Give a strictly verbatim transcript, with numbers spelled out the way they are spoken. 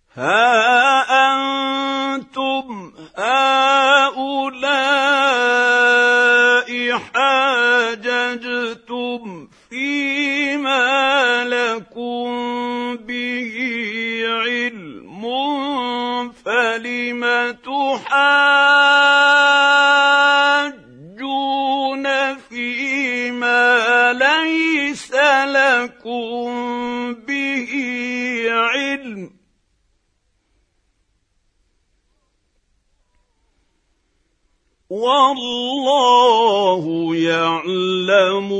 ها أنتم هؤلاء حاججتم فيما لكم به علم فلم تحاجون فيما ليس لكم به علم والله يعلم